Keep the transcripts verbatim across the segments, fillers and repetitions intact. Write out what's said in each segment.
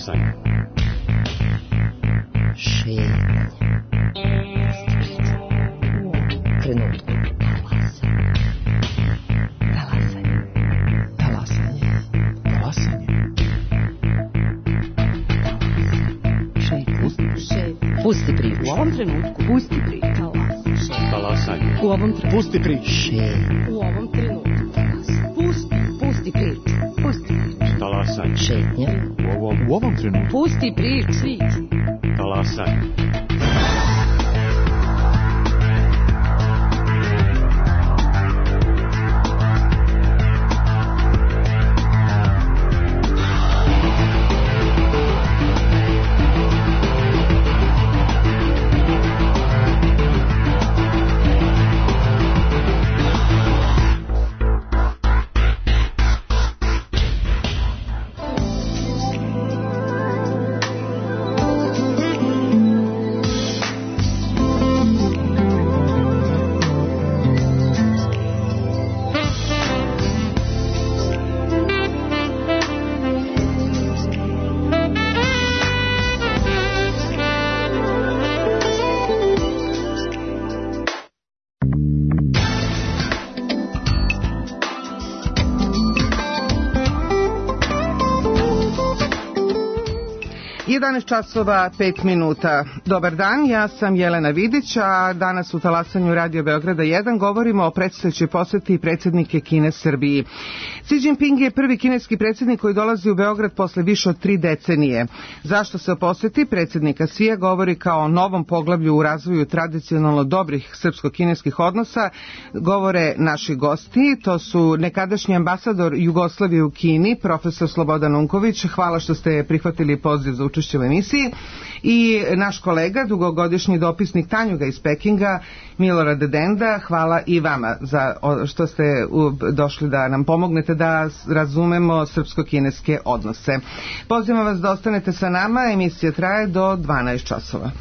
Talasanje. Šetnja. Trenutku. Talasanje. Talasanje. Talasanje. Pusti priču. U ovom trenutku. Pusti priču. Talasanje. U ovom trenutku. Pusti priču. U ovom trenutku. Pusti. Pusti priču. Pusti priču. Talasanje. Šetnja. U ovom, U ovom trenutku. Pusti priču. talasanje. jedanaest časova pet minuta. Dobar dan, ja sam Jelena Vidić, a danas u Talasanju Radio Beograda jedan govorimo o predstojećoj poseti predsjednike Kine Srbiji. Xi Jinping je prvi kineski predsjednik koji dolazi u Beograd posle više od tri decenije. Zašto se o poseti predsjednika Xija govori kao o novom poglavlju u razvoju tradicionalno dobrih srpsko-kineskih odnosa, govore naši gosti. To su nekadašnji ambasador Jugoslavije u Kini, profesor Slobodan Unković. Hvala što ste prihvatili poziv za učešće u emisiji. I naš kolega, dugogodišnji dopisnik Tanjuga iz Pekinga, Milorad Denda. Hvala i vama za što ste došli da nam pomognete da razumemo srpsko-kineske odnose. Pozivam vas da ostanete sa nama, emisija traje do dvanaest časova.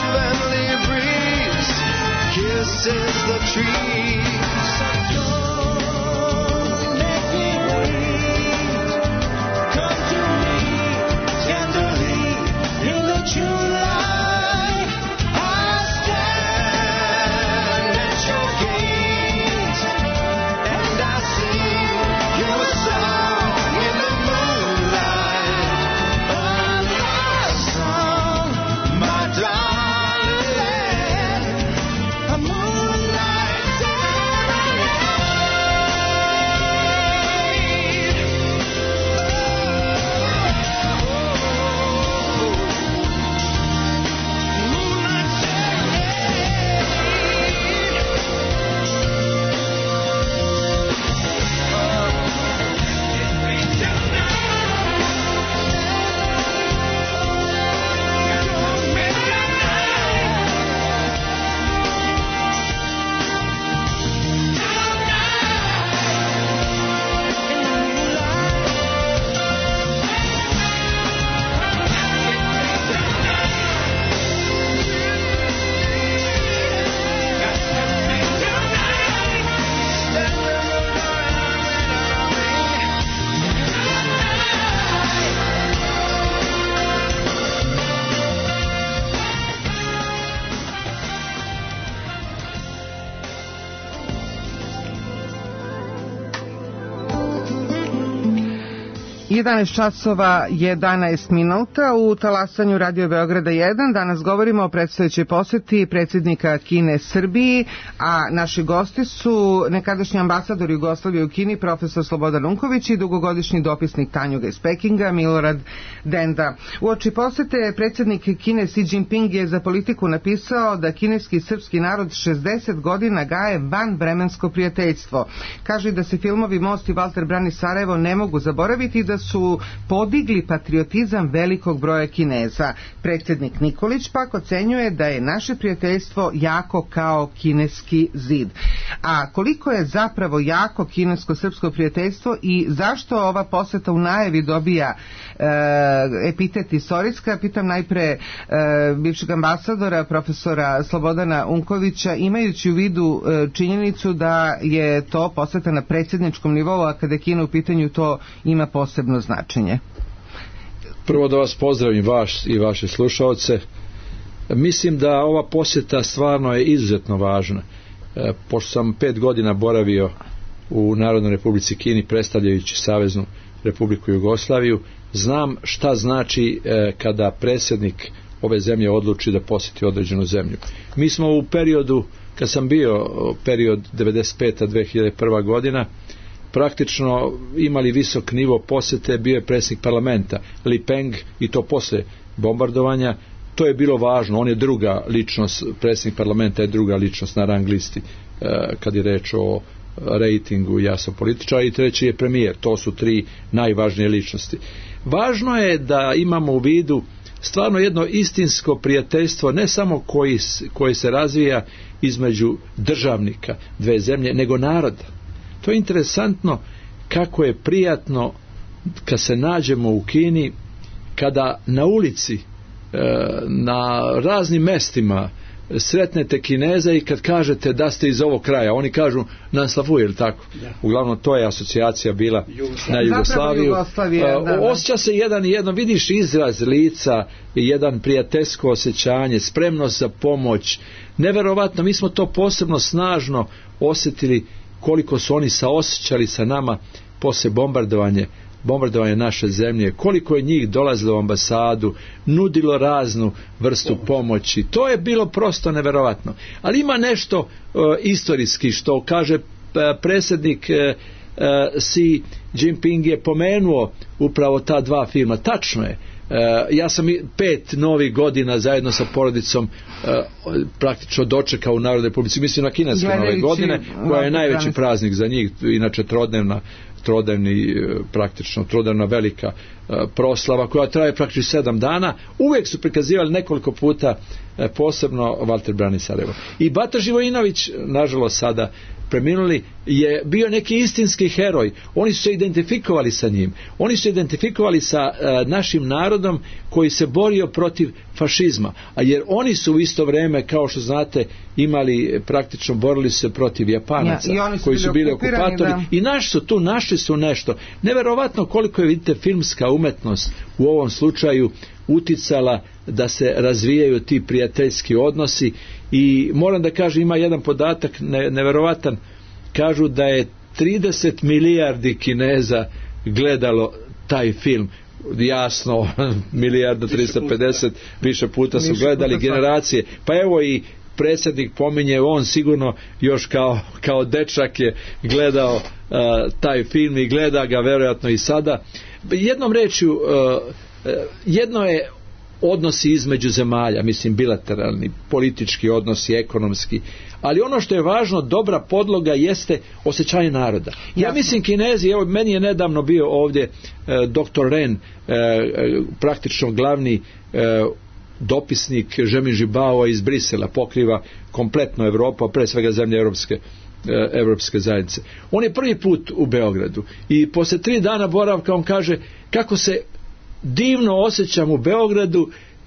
Kisses the trees. jedanaest časova jedanaest minuta u talasanju Radio Beograda jedan. Danas govorimo o predstojećoj poseti predsjednika Kine Srbiji, a naši gosti su nekadašnji ambasador Jugoslavije u Kini profesor Slobodan Unković i dugogodišnji dopisnik Tanjuga iz Pekinga Milorad Denda. Uoči posete predsjednik Kine Xi Jinping je za Politiku napisao da kineski i srpski narod šezdeset godina gaje vanvremensko prijateljstvo. Kaže da se filmovi Most i Valter brani Sarajevo ne mogu zaboraviti i da su podigli patriotizam velikog broja Kineza. Predsjednik Nikolić pak ocenjuje da je naše prijateljstvo jako kao kineski zid. A koliko je zapravo jako kinesko-srpsko prijateljstvo i zašto ova poseta u najavi dobija e, epitet istorijska? Pitam najpre e, bivšeg ambasadora profesora Slobodana Unkovića, imajući u vidu e, činjenicu da je to poseta na predsjedničkom nivou, a kada je Kina u pitanju to ima posebno značenje. Prvo da vas pozdravim, vaš i vaše slušaoce. Mislim da ova posjeta stvarno je izuzetno važna. E, pošto sam pet godina boravio u Narodnoj Republici Kini predstavljajući Saveznu Republiku Jugoslaviju, znam šta znači e, kada predsjednik ove zemlje odluči da posjeti određenu zemlju. Mi smo u periodu, kad sam bio period devedeset peta do dve hiljade prve godina, praktično imali visok nivo posjete, bio je predsjednik parlamenta Li Peng i to posle bombardovanja. To je bilo važno, on je druga ličnost, predsjednik parlamenta je druga ličnost na rang listi e, kad je reč o rejtingu, ja sam političar, i treći je premijer. To su tri najvažnije ličnosti. Važno je da imamo u vidu stvarno jedno istinsko prijateljstvo, ne samo koji, koji se razvija između državnika dve zemlje, nego naroda. To je interesantno kako je prijatno kad se nađemo u Kini, kada na ulici, na raznim mestima sretnete Kineza i kad kažete da ste iz ovog kraja, oni kažu Nanslavu, je li tako? Da. Uglavnom to je asocijacija bila na Jugoslaviju. Da, da. Osjeća se jedan i jedno, vidiš izraz lica, jedan prijateljsko osjećanje, spremnost za pomoć. Neverovatno, mi smo to posebno snažno osjetili koliko su oni saosjećali sa nama posle bombardovanje bombardovanje naše zemlje, koliko je njih dolazilo u ambasadu, nudilo raznu vrstu pomoći. To je bilo prosto neverovatno. Ali ima nešto uh, istorijski što kaže uh, predsjednik uh, uh, Xi Jinping je pomenuo upravo ta dva filma. Tačno je. Uh, ja sam pet novih godina zajedno sa porodicom uh, praktično dočekao u Narodnoj Republici, mislim na kineske nove godine, koja je najveći praznik za njih, inače trodnevna trodnevni, praktično trodnevna velika proslava koja traje praktično sedam dana. Uvijek su prikazivali nekoliko puta posebno Valter brani Sarajevo. I Bata Živojinović, nažalost sada preminuli, je bio neki istinski heroj. Oni su se identifikovali sa njim. Oni su se identifikovali sa uh, našim narodom koji se borio protiv fašizma. A jer oni su u isto vrijeme, kao što znate, imali, praktično borili se protiv Japanaca, ja, su koji su bili okupatori. Da. I naši su tu, našli su nešto. Neverovatno koliko je, vidite, filmska umetnost u ovom slučaju uticala da se razvijaju ti prijateljski odnosi. I moram da kažem, ima jedan podatak ne, neverovatan, kažu da je trideset milijardi Kineza gledalo taj film. Jasno, milijarda tristo pedeset više puta su gledali generacije. Pa evo i predsjednik pominje, on sigurno još kao, kao dečak je gledao uh, taj film i gleda ga vjerojatno i sada. Jednom rečju, uh, jedno je odnosi između zemalja, mislim bilateralni, politički odnosi, ekonomski, ali ono što je važno, dobra podloga jeste osjećanje naroda. Ja, ja mislim Kinezi, evo meni je nedavno bio ovdje e, doktor Ren, e, praktično glavni e, dopisnik Žemin Žibao iz Brisela, pokriva kompletno Evropu, a pre svega zemlje Evropske Evropske zajednice. On je prvi put u Beogradu i posle tri dana boravka on kaže kako se divno osjećam u Beogradu,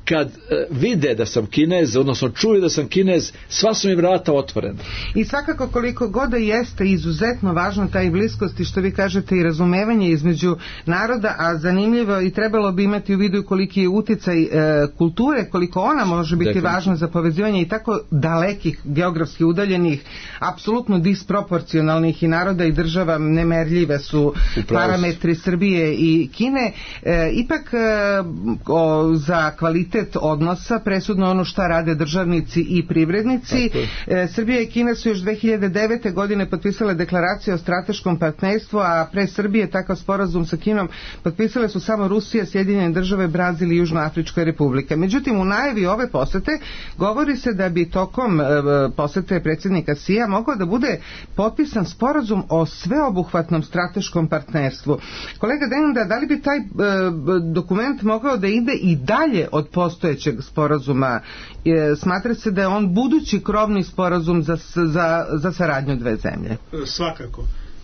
kad e, vide da sam Kinez, odnosno čuju da sam Kinez, sva su mi vrata otvorena. I svakako koliko god da jeste izuzetno važno taj bliskost i što vi kažete i razumevanje između naroda, a zanimljivo i trebalo bi imati u vidu koliki je uticaj e, kulture, koliko ona može biti Definitivno. važna za povezivanje i tako dalekih geografski udaljenih, apsolutno disproporcionalnih i naroda i država nemerljive su parametri Srbije i Kine. E, ipak e, o, za kvalitet odnosa presudno ono šta rade državnici i privrednici. E, Srbija i Kina su još dve hiljade devete. godine potpisale deklaraciju o strateškom partnerstvu, a pre Srbije takav sporazum sa Kinom potpisale su samo Rusija, Sjedinjene države, Brazil i Južnoafrička republika. Međutim, u najavi ove posete govori se da bi tokom e, posete predsjednika Sija mogao da bude potpisan sporazum o sveobuhvatnom strateškom partnerstvu. Kolega Denda, da li bi taj e, dokument mogao da ide i dalje od postojećeg sporazuma? E, smatra se da je on budući krovni sporazum za, za, za saradnju dve zemlje. Svakako.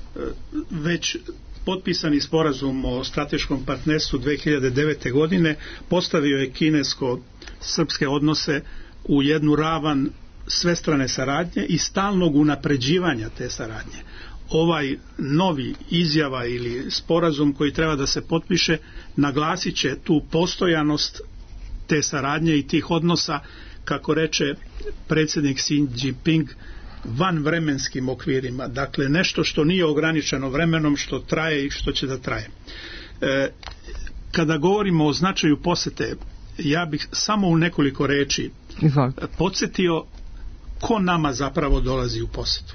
Već potpisani sporazum o strateškom partnerstvu dve hiljade devete. godine postavio je kinesko-srpske odnose u jednu ravan svestrane saradnje i stalnog unapređivanja te saradnje. Ovaj novi izjava ili sporazum koji treba da se potpiše naglasit će tu postojanost te saradnje i tih odnosa, kako reče predsjednik Xi Jinping, van vremenskim okvirima. Dakle, nešto što nije ograničeno vremenom, što traje i što će da traje. E, kada govorimo o značaju posete, ja bih samo u nekoliko reči Izvolite. podsjetio ko nama zapravo dolazi u posetu.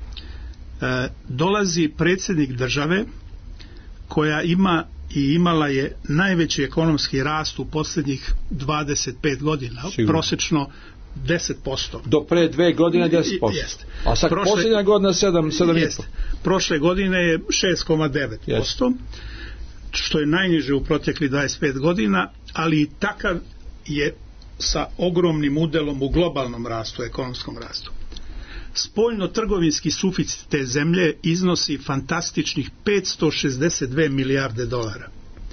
E, dolazi predsjednik države koja ima i imala je najveći ekonomski rast u posljednjih dvadeset pet godina, Sigurno. Prosečno deset posto. Do pre dve godine deset posto. Jest. A sad Prošle, posljednja godina sedam, sedam i po. Prošle godine je šest zarez devet posto, što je najniže u proteklih dvadeset pet godina, ali i takav je sa ogromnim udelom u globalnom rastu, ekonomskom rastu. Spoljno-trgovinski suficit te zemlje iznosi fantastičnih petsto šezdeset dve milijarde dolara.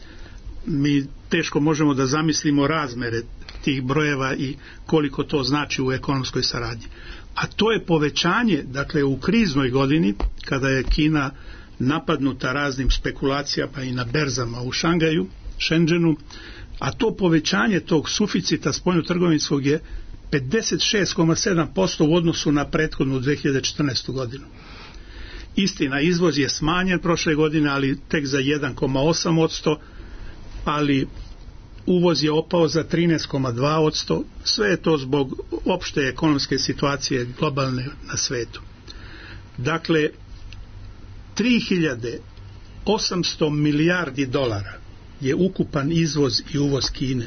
Mi teško možemo da zamislimo razmere tih brojeva i koliko to znači u ekonomskoj saradnji. A to je povećanje, dakle u kriznoj godini, kada je Kina napadnuta raznim spekulacijama i na berzama u Šangaju, Šenđenu, a to povećanje tog suficita spoljno-trgovinskog je pedeset šest zarez sedam posto u odnosu na prethodnu dve hiljade četrnaestu. godinu. Istina, izvoz je smanjen prošle godine, ali tek za jedan zarez osam posto, ali uvoz je opao za trinaest zarez dva posto. Sve je to zbog opšte ekonomske situacije globalne na svetu. Dakle, tri hiljade osamsto milijardi dolara je ukupan izvoz i uvoz Kine,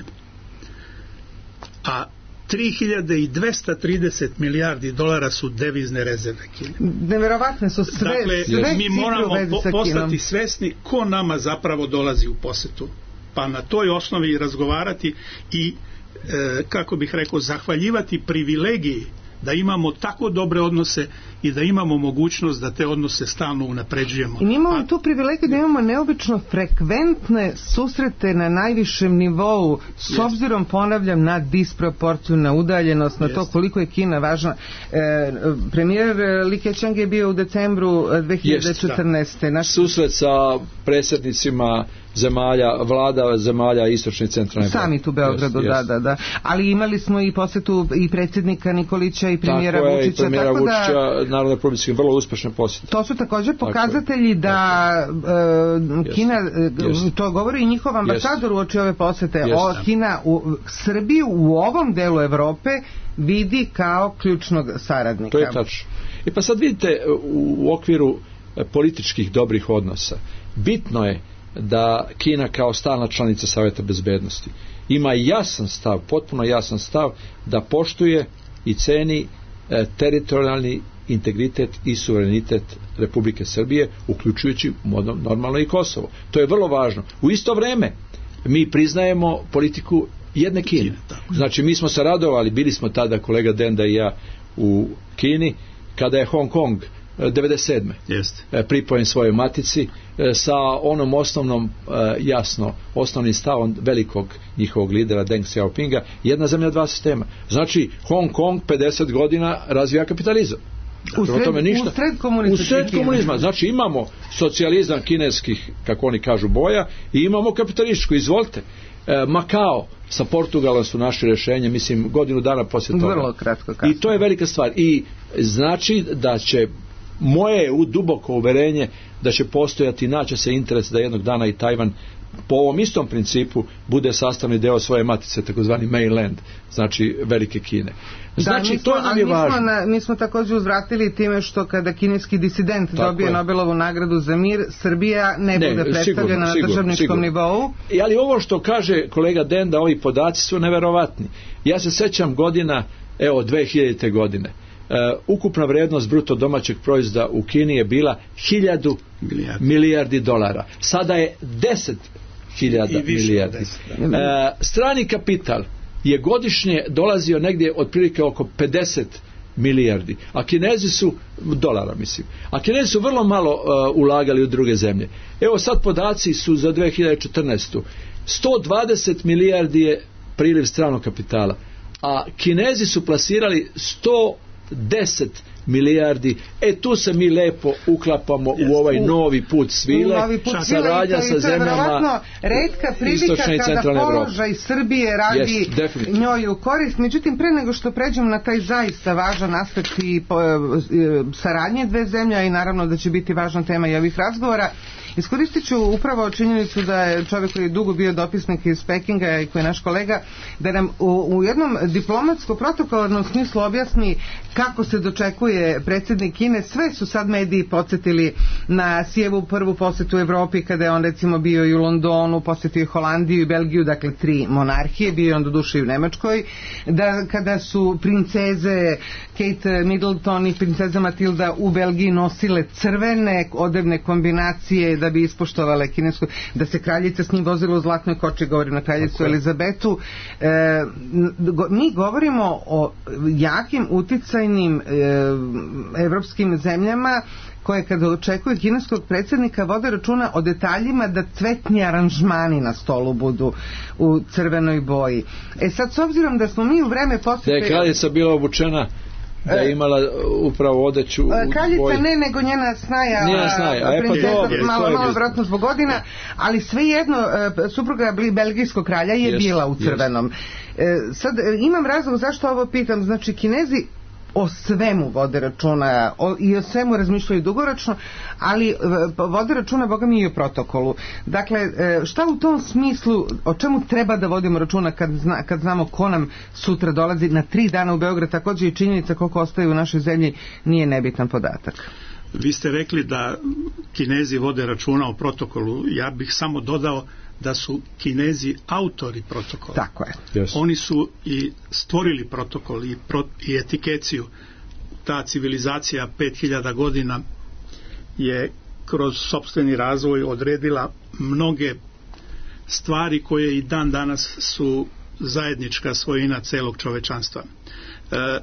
a tri hiljade dvesta trideset milijardi dolara su devizne rezerve Kine. Neverovatne su sve, dakle, sve mi moramo po, postati Kinom. svesni ko nama zapravo dolazi u posetu, pa na toj osnovi razgovarati i e, kako bih rekao, zahvaljivati privilegiji da imamo tako dobre odnose i da imamo mogućnost da te odnose stalno unapređujemo. I mi imamo A, tu privilegiju da imamo neobično frekventne susrete na najvišem nivou, s jest. obzirom, ponavljam, na disproporciju, na udaljenost, na jest. to koliko je Kina važna. E, premijer Li Keqiang je bio u decembru dve hiljade četrnaeste. Naš... Susret sa predsjednicima zemalja, vlada zemalja istočne i centralne. Samit u Beogradu, yes, da, yes. da, da. Ali imali smo i posetu i predsjednika Nikolića i premijera tako Vučića. Je, i premijera tako Vučića, da, Narodne republike, vrlo uspešne posjete. to su također pokazatelji da uh, Kina, yes. to govori i njihov ambasador yes. uoči ove posete, yes. o, Kina u Srbiju u ovom delu Evrope vidi kao ključnog saradnika. To je tačno. I pa sad vidite, u okviru političkih dobrih odnosa, bitno je da Kina kao stalna članica Saveta bezbednosti ima jasan stav, potpuno jasan stav da poštuje i ceni e, teritorijalni integritet i suverenitet Republike Srbije, uključujući normalno i Kosovo. To je vrlo važno. U isto vrijeme mi priznajemo politiku jedne Kine. Znači, mi smo se radovali, bili smo tada, kolega Denda i ja, u Kini, kada je Hong Kong devedeset sedme Jeste. pripojen svojoj matici sa onom osnovnom, jasno, osnovnim stavom velikog njihovog lidera Deng Xiaopinga, jedna zemlja, dva sistema. Znači, Hong Kong pedeset godina razvija kapitalizam. U sred, tome ništa. u sred komunizma. U sred komunizma. Znači, imamo socijalizam kineskih, kako oni kažu, boja i imamo kapitalističku. Izvolite. E, Makao sa Portugalom su naše rješenje, mislim, godinu dana poslije toga. Vrlo kratko kasno. I to je velika stvar. I znači da će moje u duboko uverenje da će postojati, naće se interes da jednog dana i Tajvan po ovom istom principu bude sastavni deo svoje matice, takozvani mainland, znači velike Kine. Znači, da, smo, to nam je mi važno. Smo na, mi smo također uzvratili time što kada kineski disident tako dobije je. Nobelovu nagradu za mir, Srbija ne, ne bude predstavljena sigurno, na državničkom sigurno. nivou. I, ali ovo što kaže kolega Den, da ovi podaci su neverovatni. Ja se sećam godina, evo, dve hiljadite godine. Uh, ukupna vrijednost bruto domaćeg proizvoda u Kini je bila hiljadu milijardi. milijardi dolara. Sada je deset hiljada milijardi. Uh, strani kapital je godišnje dolazio negdje otprilike oko pedeset milijardi, a Kinezi su dolara, mislim. A Kinezi su vrlo malo uh, ulagali u druge zemlje. Evo sad podaci su za dve hiljade četrnaestu. sto dvadeset milijardi je priliv stranog kapitala, a Kinezi su plasirali sto deset milijardi. E tu se mi lepo uklapamo yes. u ovaj novi put svile, saradnja sa zemljama retka prilika kada položaj Srbije radi yes, njoj u korist. Međutim, pre nego što pređemo na taj zaista važan aspekt i saradnje dve zemlje, i naravno da će biti važna tema i ovih razgovora, iskoristit ću upravo činjenicu da je čovjek koji je dugo bio dopisnik iz Pekinga i koji je naš kolega, da nam u, u jednom diplomatsko-protokolarnom smislu objasni kako se dočekuje predsjednik Kine. Sve su sad mediji podsjetili na Sijevu prvu posjetu u Evropi, kada je on recimo bio i u Londonu, posjetio i Holandiju i Belgiju, dakle tri monarhije, bio je on doduše i u Nemačkoj, da kada su princeze Kate Middleton i princeza Matilda u Belgiji nosile crvene odevne kombinacije da bi ispoštovale kinesku, da se kraljica s njim vozila u zlatnoj koči, govorim na kraljicu okay. Elizabetu. E, go, mi govorimo o jakim uticajnim e, evropskim zemljama koje kada očekuju kineskog predsjednika vode računa o detaljima da cvetni aranžmani na stolu budu u crvenoj boji. E sad, s obzirom da smo mi u vreme posjete... Da je kraljica bila obučena, da je imala upravo odeću u kraljica boji. Ne, nego njena snaja, njena snaja. A, princesa, pa to, malo, malo vratno zbog godina, ali svejedno supruga belgijskog kralja je jest, bila u crvenom. Jest. Sad imam razlog zašto ovo pitam. Znači, Kinezi o svemu vode računa o, i o svemu razmišljaju dugoročno, ali vode računa, boga mi, i o protokolu. Dakle, šta u tom smislu, o čemu treba da vodimo računa kad, zna, kad znamo ko nam sutra dolazi na tri dana u Beograd, također i činjenica koliko ostaje u našoj zemlji nije nebitan podatak. Vi ste rekli da Kinezi vode računa o protokolu. Ja bih samo dodao da su Kinezi autori protokola. Tako je. Yes. Oni su i stvorili protokol i, pro, i etikeciju. Ta civilizacija pet hiljada godina je kroz sopstveni razvoj odredila mnoge stvari koje i dan danas su zajednička svojina celog čovečanstva. E,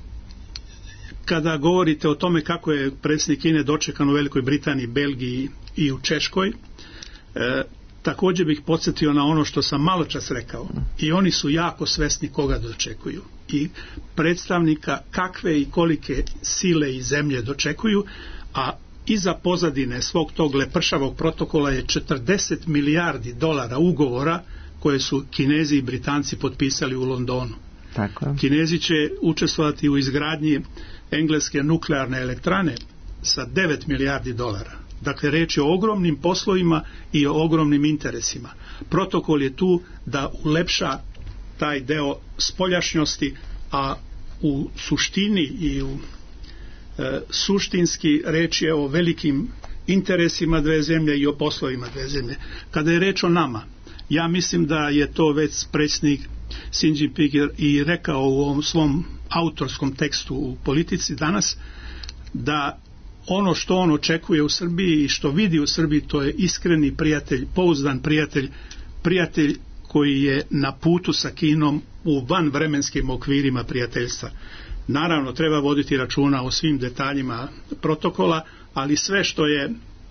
kada govorite o tome kako je predsjednik Kine dočekan u Velikoj Britaniji, Belgiji i u Češkoj, e, također bih podsjetio na ono što sam malo čas rekao. I oni su jako svesni koga dočekuju i predstavnika kakve i kolike sile i zemlje dočekuju, a iza pozadine svog tog lepršavog protokola je četrdeset milijardi dolara ugovora koje su Kinezi i Britanci potpisali u Londonu. Tako. Kinezi će učestvovati u izgradnji engleske nuklearne elektrane sa devet milijardi dolara. Dakle, reč je o ogromnim poslovima i o ogromnim interesima. Protokol je tu da ulepša taj deo spoljašnjosti, a u suštini i u e, suštinski reč je o velikim interesima dve zemlje i o poslovima dve zemlje. Kada je reč o nama, ja mislim da je to već predsjednik Xi Jinping i rekao u ovom svom autorskom tekstu u Politici danas, da ono što on očekuje u Srbiji i što vidi u Srbiji, to je iskreni prijatelj, pouzdan prijatelj, prijatelj koji je na putu sa Kinom u vanvremenskim okvirima prijateljstva. Naravno, treba voditi računa o svim detaljima protokola, ali sve što je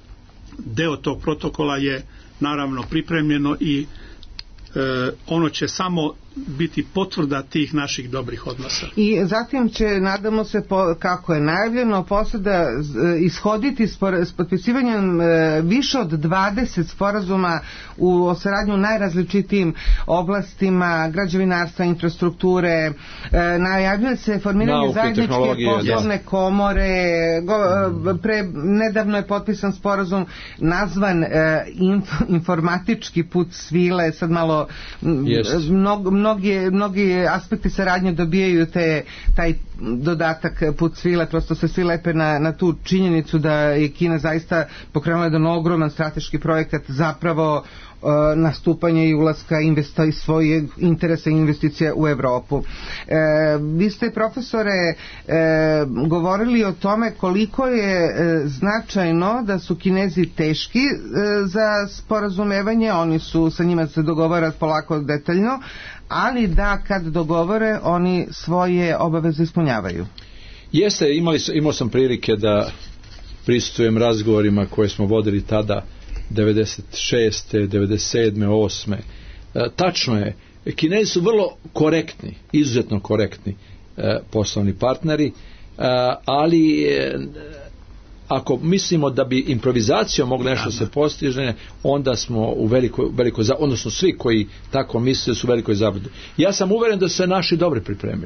deo tog protokola je naravno pripremljeno i e, ono će samo biti potvrda tih naših dobrih odnosa. I zatim će, nadamo se, po, kako je najavljeno, posle da ishoditi spor, s potpisivanjem e, više od dvadeset sporazuma u o saradnju u najrazličitijim oblastima građevinarstva, infrastrukture, e, najavljuje se formiranje nauke, zajedničke poslovne da. komore, go, pre, nedavno je potpisan sporazum nazvan e, inf, informatički put svile, sad malo mnogo Mnogi, mnogi aspekti saradnje dobijaju te, taj dodatak put svile, prosto se svi lepe na, na tu činjenicu da je Kina zaista pokrenula jedan ogroman strateški projekat zapravo uh, nastupanje i ulaska investa, svoje interesa i investicija u Evropu. E, vi ste, profesore, e, govorili o tome koliko je e, značajno da su Kinezi teški e, za sporazumevanje, oni su, sa njima se dogovara polako detaljno, ali da kad dogovore oni svoje obaveze ispunjavaju. Jeste, imali, imao sam prilike da prisustvujem razgovorima koje smo vodili tada devedeset šeste, devedeset sedme, osme. E, tačno je, Kinezi su vrlo korektni, izuzetno korektni e, poslovni partneri, e, ali e, ako mislimo da bi improvizacijom moglo nešto se postiže, onda smo u velikoj, velikoj, odnosno svi koji tako misle su u velikoj zabludi. Ja sam uveren da su se naši dobro pripremili.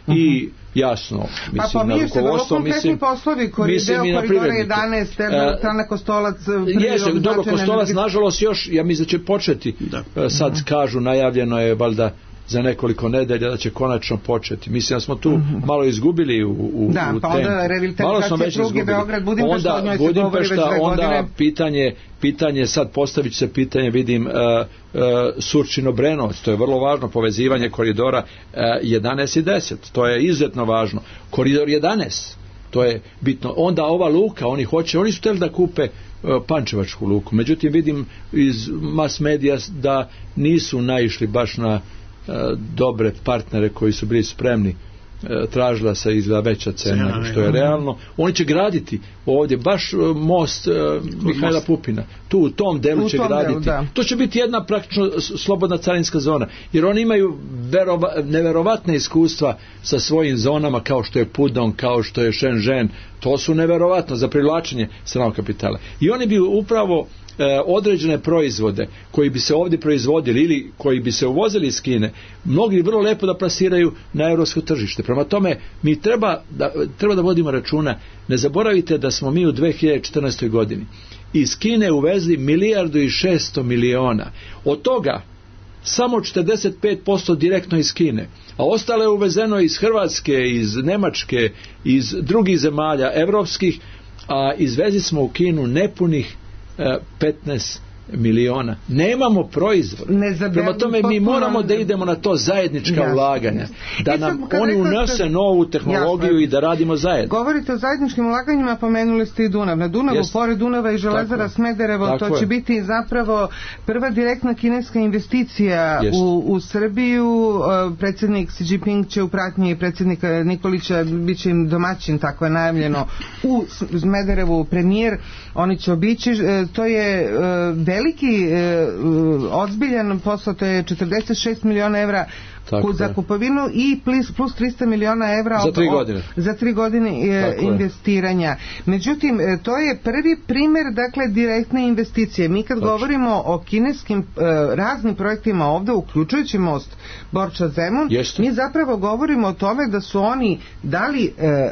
I jasno, mislim, pa, na rukovodstvo, mislim, poslovi, mislim i na privrednike. jedanaest, Termoelektrana Kostolac, jeste, dobro, Kostolac, nažalost, još, ja mislim da će početi, da. sad uh-huh. kažu, najavljeno je, valjda, za nekoliko nedelja da će konačno početi. Mislim da smo tu uh-huh. malo izgubili u, u, da, u pa onda revitalizacija pruge Beograd, Budimpešta, onda, Budimpešta, onda pitanje, pitanje, sad postavit će se pitanje, vidim, uh, uh, Surčin-Obrenovac, to je vrlo važno, povezivanje koridora uh, jedanaest i deset, to je izuzetno važno. Koridor jedanaest, to je bitno. Onda ova luka, oni hoće, oni su htjeli da kupe Pančevačku luku. Međutim, vidim iz mass medija da nisu naišli baš na e, dobre partnere koji su bili spremni. E, tražila se izgleda veća cena nego što je realno. Oni će graditi ovdje baš most e, Mihajla Pupina. Tu u tom delu u će tom graditi. Delu, to će biti jedna praktično slobodna carinska zona. Jer oni imaju verova, neverovatne iskustva sa svojim zonama kao što je Pudong, kao što je Shenzhen. To su neverovatno za privlačenje stranog kapitala. I oni bi upravo e, određene proizvode koji bi se ovdje proizvodili ili koji bi se uvozili iz Kine, mogli vrlo lepo da plasiraju na europsko tržište. Prema tome, mi treba da, treba da vodimo računa. Ne zaboravite da smo mi u dve hiljade četrnaestoj godini iz Kine uvezli milijardu i šesto miliona. Od toga samo četrdeset pet posto direktno iz Kine, a ostalo je uvezeno iz Hrvatske, iz Nemačke, iz drugih zemalja evropskih, a izvezli smo u Kinu nepunih e, petnaest miliona. Nemamo proizvod. Prema tome mi moramo da idemo na to zajednička jasne, ulaganja. Jasne. Da nam oni unose novu tehnologiju jasne. I da radimo zajedno. Govorite o zajedničkim ulaganjima, pomenuli ste i Dunav. Na Dunavu, yes. pored Dunava i železara Smederevo, tako to će je. Biti zapravo prva direktna kineska investicija yes. u, u Srbiju. Predsjednik Xi Jinping će u pratnji predsjednika Nikolića bit će im domaćin, tako je najavljeno, u Smederevu premijer. Oni će obići. To je veliki, e, ozbiljan posao, to je četrdeset šest miliona evra tako za kupovinu i plus, plus trista miliona evra za tri godine, za tri godine e, investiranja. Je. Međutim, e, to je prvi primjer, dakle, direktne investicije. Mi kad Tačno. Govorimo o kineskim e, raznim projektima ovdje, uključujući most Borča Zemun, Jeste. Mi zapravo govorimo o tome da su oni dali e,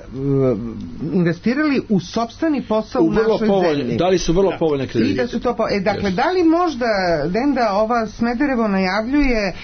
investirali u sopstveni posao u, u našoj povoljne, zemlji. Da li su vrlo povoljne kredite. I da su to po, e, dakle, Jeste. Da li možda Denda ova Smederevo najavljuje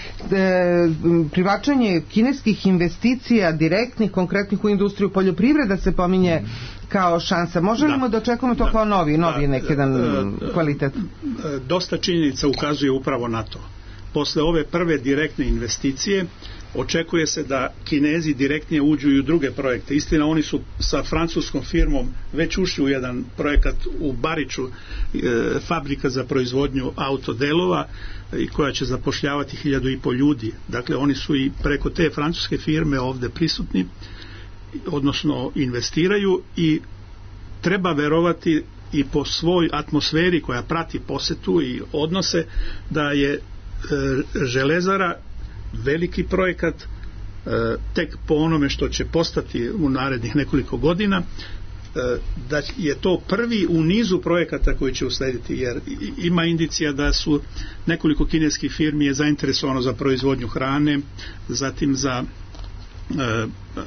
e, privlačenje kineskih investicija direktnih, konkretnih u industriju, poljoprivreda se pominje kao šansa. Možemo da očekujemo to da, kao novi, novi da, neki jedan da, kvalitet? Dosta činjenica ukazuje upravo na to. Posle ove prve direktne investicije Očekuje se da Kinezi direktnije uđu i u druge projekte. Istina, oni su sa francuskom firmom već ušli u jedan projekat u Bariču, e, fabrika za proizvodnju autodelova i koja će zapošljavati hiljadu i pol ljudi. Dakle, oni su i preko te francuske firme ovdje prisutni, odnosno investiraju, i treba verovati i po svoj atmosferi koja prati posetu i odnose da je e, železara veliki projekat, e, tek po onome što će postati u narednih nekoliko godina, e, da je to prvi u nizu projekata koji će uslediti, jer ima indicija da su nekoliko kineskih firmi je zainteresovano za proizvodnju hrane, zatim za e, e,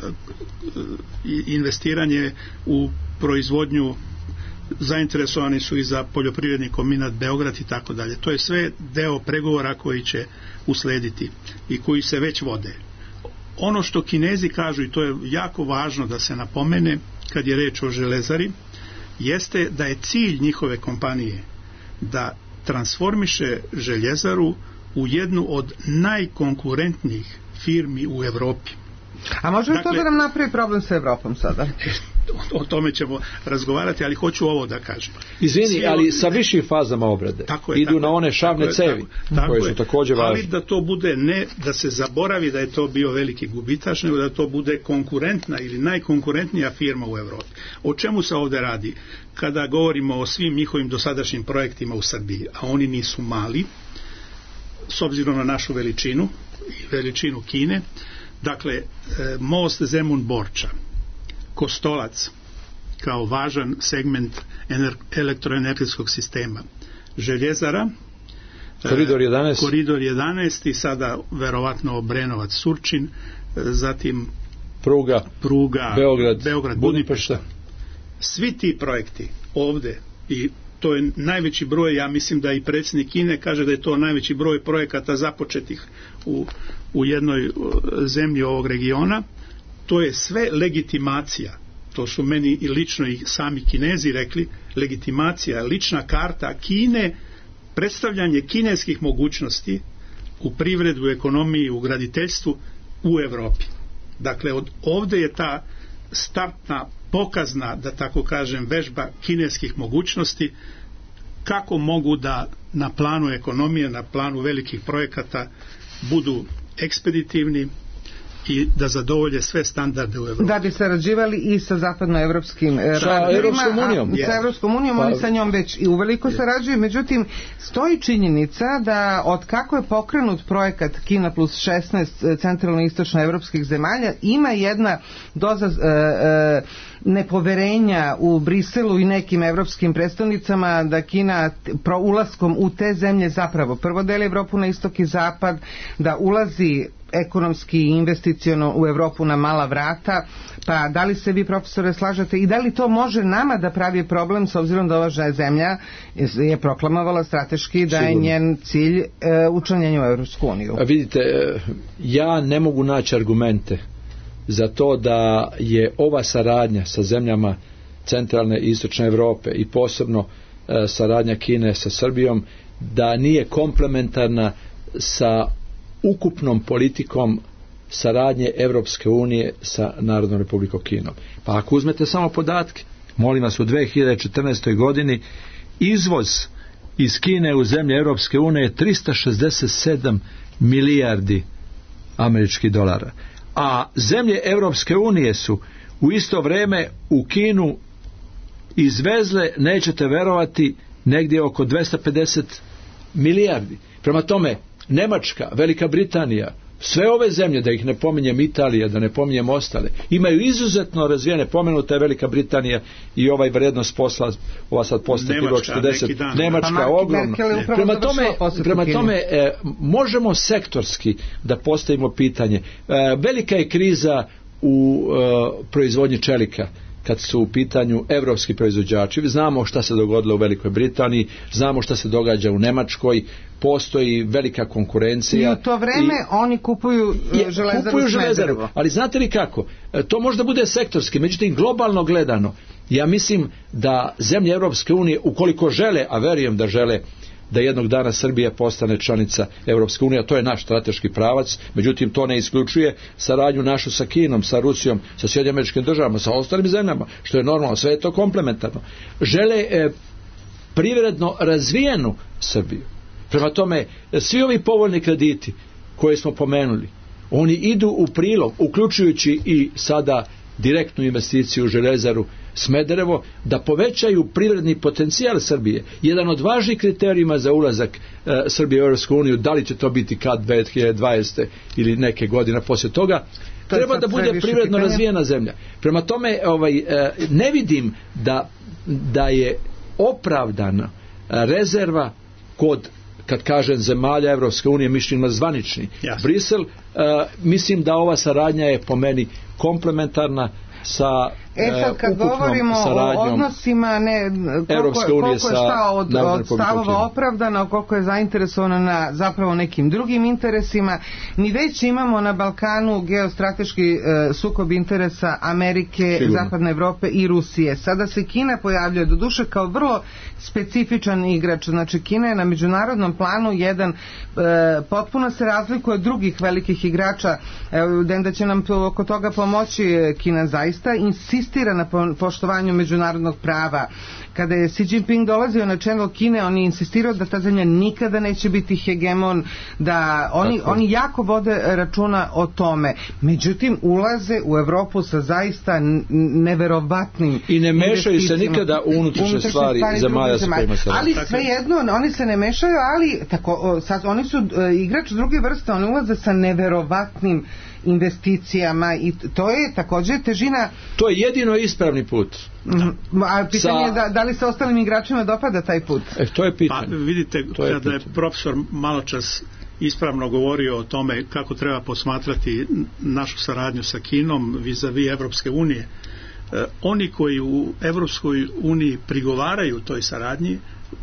investiranje u proizvodnju, zainteresovani su i za poljoprivredni kombinat Beograd i tako dalje. To je sve deo pregovora koji će uslediti i koji se već vode. Ono što Kinezi kažu, i to je jako važno da se napomene kad je reč o železari, jeste da je cilj njihove kompanije da transformiše željezaru u jednu od najkonkurentnijih firmi u Evropi. A može li dakle, to da nam napravi problem sa Evropom sada? O tome ćemo razgovarati, ali hoću ovo da kažem. Izvini, Svi ali ovdje, sa višim fazama obrade tako je, idu tako na one šavne tako cevi, tako, tako koje je, su također važne. Ali da to bude, ne da se zaboravi da je to bio veliki gubitaš, nego da to bude konkurentna ili najkonkurentnija firma u Evropi. O čemu se ovdje radi? Kada govorimo o svim njihovim dosadašnjim projektima u Srbiji, a oni nisu mali, s obzirom na našu veličinu i veličinu Kine, dakle, most Zemun-Borča, Kostolac kao važan segment elektroenergetskog sistema, željezara, Koridor jedanaest, Koridor jedanaest i sada verovatno Obrenovac-Surčin, zatim pruga, pruga Beograd, Beograd Budimpešta. Svi ti projekti ovdje, i to je najveći broj, ja mislim da i predsjednik Kine kaže da je to najveći broj projekata započetih u, u jednoj zemlji ovog regiona, to je sve legitimacija. To su meni i lično i sami Kinezi rekli, legitimacija, lična karta Kine, predstavljanje kineskih mogućnosti u privredu, u ekonomiji, u graditeljstvu u Evropi. Dakle, od ovdje je ta startna, pokazna, da tako kažem, vežba kineskih mogućnosti, kako mogu da na planu ekonomije, na planu velikih projekata budu ekspeditivni i da zadovolje sve standarde u Evropi. Da bi sarađivali i sa zapadnoevropskim sa Evropskom unijom. Sa Evropskom unijom, oni sa njom već i uveliko sarađuju, međutim, stoji činjenica da od kako je pokrenut projekat Kina plus šesnaest centralno-istočno evropskih zemalja, ima jedna doza e, e, nepoverenja u Briselu i nekim evropskim predstavnicama da Kina pro ulaskom u te zemlje zapravo prvo deli Evropu na istok i zapad, da ulazi ekonomski i investiciono u Evropu na mala vrata. Pa da li se vi, profesore, slažete i da li to može nama da pravi problem, s obzirom da ova zemlja je proklamovala strateški da je njen cilj e, učlanjenje u Evropsku uniju? A vidite, ja ne mogu naći argumente za to da je ova saradnja sa zemljama centralne i istočne Europe i posebno e, saradnja Kine sa Srbijom, da nije komplementarna sa ukupnom politikom saradnje Evropske unije sa Narodnom Republikom Kinom. Pa ako uzmete samo podatke, molim vas, u dve hiljade četrnaestoj godini izvoz iz Kine u zemlje Evropske unije je tristo šezdeset sedam milijardi američkih dolara. A zemlje Evropske unije su u isto vrijeme u Kinu izvezle, nećete verovati, negdje oko dvjesto pedeset milijardi. Prema tome, Njemačka, Velika Britanija, sve ove zemlje, da ih ne pominjem, Italija, da ne pominjem ostale, imaju izuzetno razvijene, pomenuta je Velika Britanija i ovaj vrednost posla, ova sad postoji četrdeset, Njemačka pa ogromna. Prema tome, prema tome e, možemo sektorski da postavimo pitanje. E, velika je kriza u e, proizvodnji čelika kad su u pitanju evropski proizvođači. Znamo šta se dogodilo u Velikoj Britaniji, znamo šta se događa u Njemačkoj, postoji velika konkurencija. I u to vreme i, oni kupuju železaru, kupuju železaru. Ali znate li kako? To možda bude sektorski, međutim globalno gledano, ja mislim da zemlje Europske unije, ukoliko žele, a verujem da žele, da jednog dana Srbija postane članica Europske unije, a to je naš strateški pravac, međutim to ne isključuje saradnju našu sa Kinom, sa Rusijom, sa Sjedinjenim Američkim Državama, sa ostalim zemljama, što je normalno, sve je to komplementarno. Žele e, privredno razvijenu Srbiju. Prema tome, svi ovi povoljni krediti koje smo pomenuli, oni idu u prilog, uključujući i sada direktnu investiciju u željezaru Smederevo, da povećaju privredni potencijal Srbije. Jedan od važnih kriterijuma za ulazak e, Srbije u Europsku uniju, da li će to biti kad dvije hiljade dvadesete ili neke godine poslije toga, to treba da bude privredno pitanje. Razvijena zemlja. Prema tome, ovaj, e, ne vidim da, da je opravdana rezerva kod, kad kažem zemalja Evropske unije, mišljeno zvanični yes. Brisel, uh, mislim da ova saradnja je po meni komplementarna sa E sad kad govorimo o odnosima, ne, koliko, koliko je šta od, od stavova opravdano, koliko je zainteresovano na zapravo nekim drugim interesima, mi već imamo na Balkanu geostrateški e, sukob interesa Amerike, Sigurno. Zapadne Evrope i Rusije. Sada se Kina pojavljuje doduše kao vrlo specifičan igrač, znači Kina je na međunarodnom planu jedan e, potpuno se razlikuje od drugih velikih igrača. Evo, da će nam to, oko toga pomoći Kina zaista insistira na poštovanju međunarodnog prava. Kada je Xi Jinping dolazio na čelo Kine, on je insistirao da ta zemlja nikada neće biti hegemon, da oni, oni jako vode računa o tome. Međutim, ulaze u Evropu sa zaista neverovatnim i ne mešaju se nikada u unutrašnje stvari, stvari zemalja sa kojima se ali svejedno, oni se ne mešaju, ali tako, sad, oni su igrač druge vrste, oni ulaze sa neverovatnim investicijama i to je također težina. To je jedino ispravni put. Da. A pitanje je da, da li se ostalim igračima dopada taj put? E, to je pitanje. Pa vidite, to je kada je profesor maločas ispravno govorio o tome kako treba posmatrati našu saradnju sa Kinom vis-a-vis Evropske unije, e, oni koji u Evropskoj uniji prigovaraju toj saradnji,